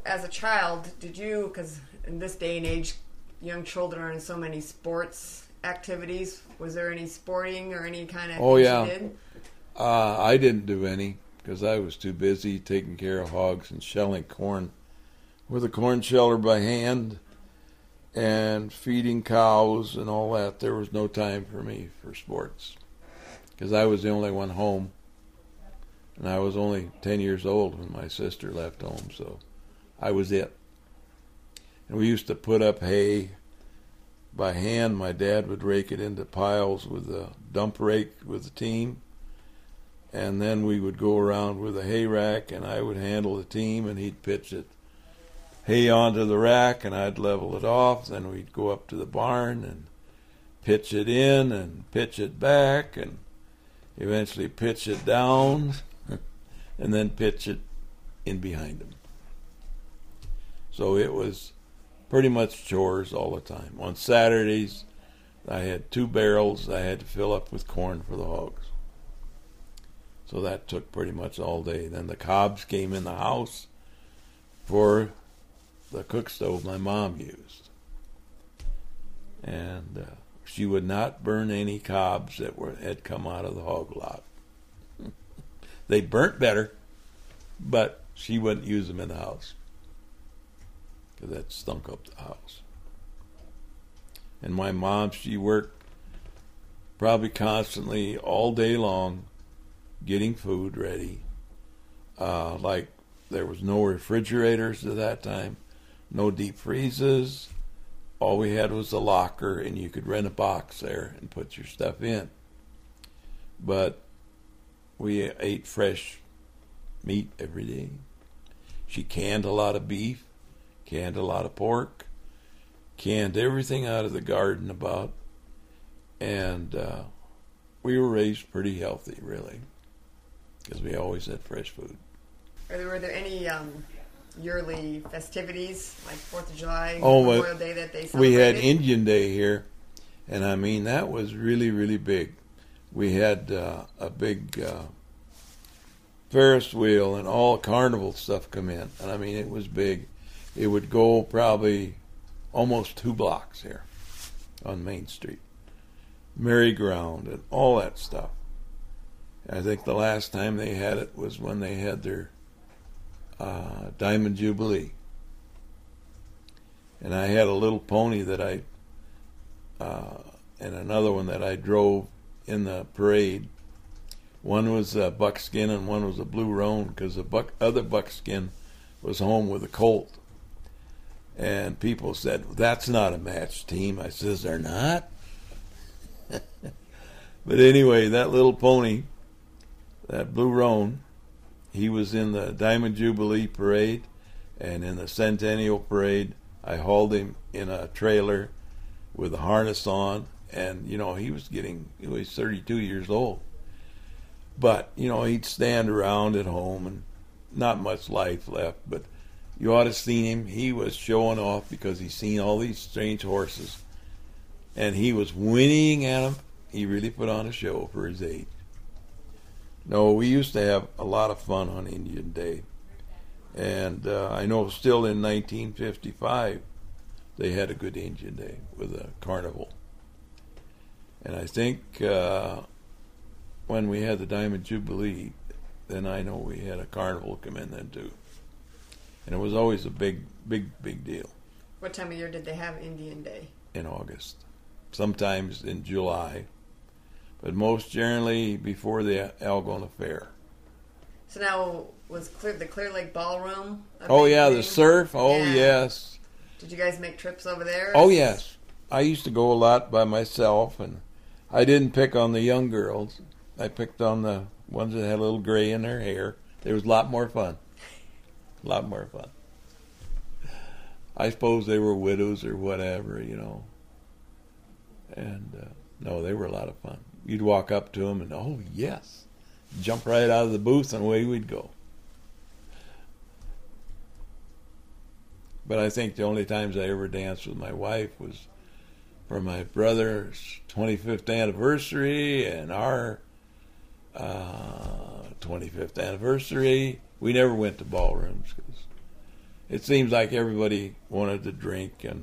as a child, did you, because in this day and age, young children are in so many sports activities, was there any sporting or any kind of things you did? I didn't do any because I was too busy taking care of hogs and shelling corn with a corn sheller by hand and feeding cows and all that. There was no time for me for sports because I was the only one home. And I was only 10 years old when my sister left home, so I was it. And we used to put up hay by hand. My dad would rake it into piles with a dump rake with the team. And then we would go around with a hay rack, and I would handle the team, and he'd pitch it hay onto the rack, and I'd level it off. Then we'd go up to the barn and pitch it in and pitch it back and eventually pitch it down and then pitch it in behind him. So it was pretty much chores all the time. On Saturdays, I had 2 barrels I had to fill up with corn for the hogs. So that took pretty much all day. Then the cobs came in the house for the cook stove my mom used. And she would not burn any cobs that had come out of the hog lot. They burnt better, but she wouldn't use them in the house because that stunk up the house. And my mom, she worked probably constantly all day long getting food ready. Like there was no refrigerators at that time, no deep freezes. All we had was a locker, and you could rent a box there and put your stuff in. But we ate fresh meat every day. She canned a lot of beef, canned a lot of pork, canned everything out of the garden about. And we were raised pretty healthy, really, because we always had fresh food. Were there any yearly festivities, like 4th of July, Oh, Memorial Day that they celebrated? we had Indian Day here, and I mean, that was really, really big. We had a big Ferris wheel and all carnival stuff come in, and I mean, it was big. It would go probably almost 2 blocks here on Main Street. Merry-go-round and all that stuff. I think the last time they had it was when they had their Diamond Jubilee. And I had a little pony that I, and another one that I drove in the parade. One was a buckskin and one was a blue roan, because the other buckskin was home with a colt. And people said, that's not a match team. I says, they're not? But anyway, that little pony, that blue roan, he was in the Diamond Jubilee parade, and in the Centennial parade, I hauled him in a trailer with a harness on, and, you know, he was 32 years old. But, you know, he'd stand around at home, and not much life left, but you ought to have seen him. He was showing off because he's seen all these strange horses, and he was whinnying at them. He really put on a show for his age. No, we used to have a lot of fun on Indian Day. And I know still in 1955, they had a good Indian Day with a carnival. And I think when we had the Diamond Jubilee, then I know we had a carnival come in then too. And it was always a big, big, big deal. What time of year did they have Indian Day? In August. Sometimes in July. But most generally before the Algona Fair. So now, was the Clear Lake Ballroom a Oh, big yeah, thing? the surf. Oh, Yeah. yes. Did you guys make trips over there? Oh, yes. I used to go a lot by myself, and I didn't pick on the young girls. I picked on the ones that had a little gray in their hair. It was a lot more fun. A lot more fun. I suppose they were widows or whatever, you know. And, no, they were a lot of fun. You'd walk up to them and, oh, yes. Jump right out of the booth and away we'd go. But I think the only times I ever danced with my wife was for my brother's 25th anniversary and our 25th anniversary. We never went to ballrooms because it seems like everybody wanted to drink, and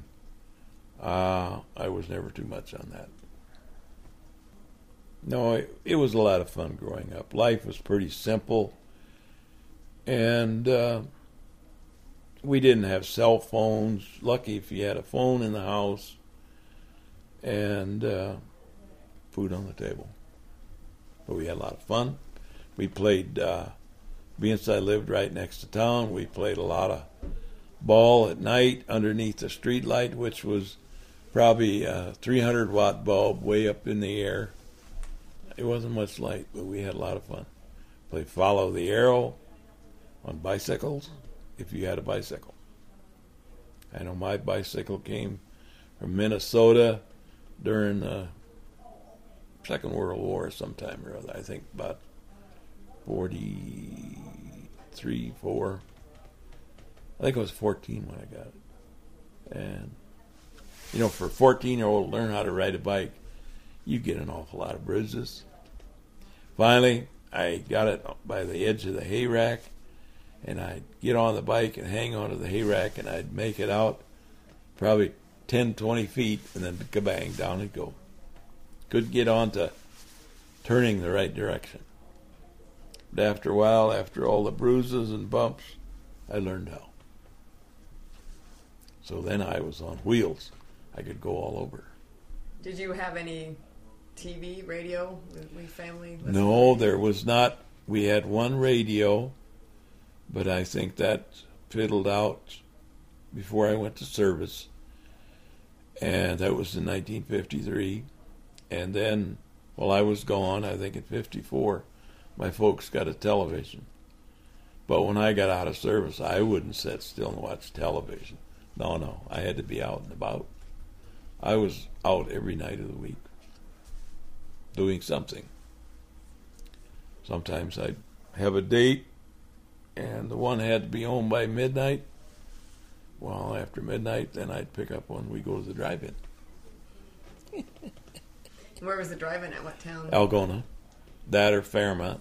I was never too much on that. No, it was a lot of fun growing up. Life was pretty simple, and we didn't have cell phones. Lucky if you had a phone in the house, and food on the table. But we had a lot of fun. We played, being I lived right next to town, we played a lot of ball at night underneath the street light, which was probably a 300-watt bulb way up in the air. It wasn't much light, but we had a lot of fun. Play follow the arrow on bicycles, if you had a bicycle. I know my bicycle came from Minnesota during the Second World War sometime or other. I think about 43, 4. I think I was 14 when I got it. And, for a 14-year-old to learn how to ride a bike, you get an awful lot of bruises. Finally, I got it by the edge of the hay rack, and I'd get on the bike and hang onto the hay rack, and I'd make it out probably 10, 20 feet, and then kabang, down it'd go. Couldn't get on to turning the right direction. But after a while, after all the bruises and bumps, I learned how. So then I was on wheels. I could go all over. Did you have any TV, radio, with family? No, there was not. We had one radio, but I think that fiddled out before I went to service. And that was in 1953. And then, while I was gone, I think in 54, my folks got a television. But when I got out of service, I wouldn't sit still and watch television. No, I had to be out and about. I was out every night of the week, doing something. Sometimes I'd have a date, and the one had to be home by midnight. Well, after midnight, then I'd pick up one. We go to the drive-in. Where was the drive-in at? What town? Algona. That or Fairmont.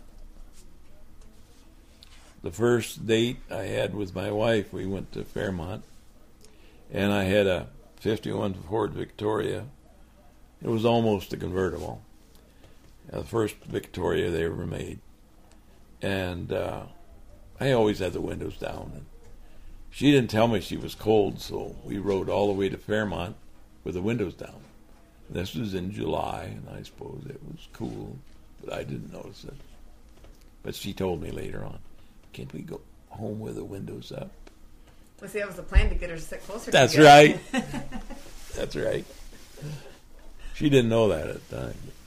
The first date I had with my wife, we went to Fairmont, and I had a 51 Ford Victoria. It was almost a convertible. The first Victoria they ever made. And I always had the windows down. And she didn't tell me she was cold, so we rode all the way to Fairmont with the windows down. This was in July, and I suppose it was cool, but I didn't notice it. But she told me later on, can't we go home with the windows up? Well, see, that was the plan, to get her to sit closer That's to you. Right. That's right. She didn't know that at the time.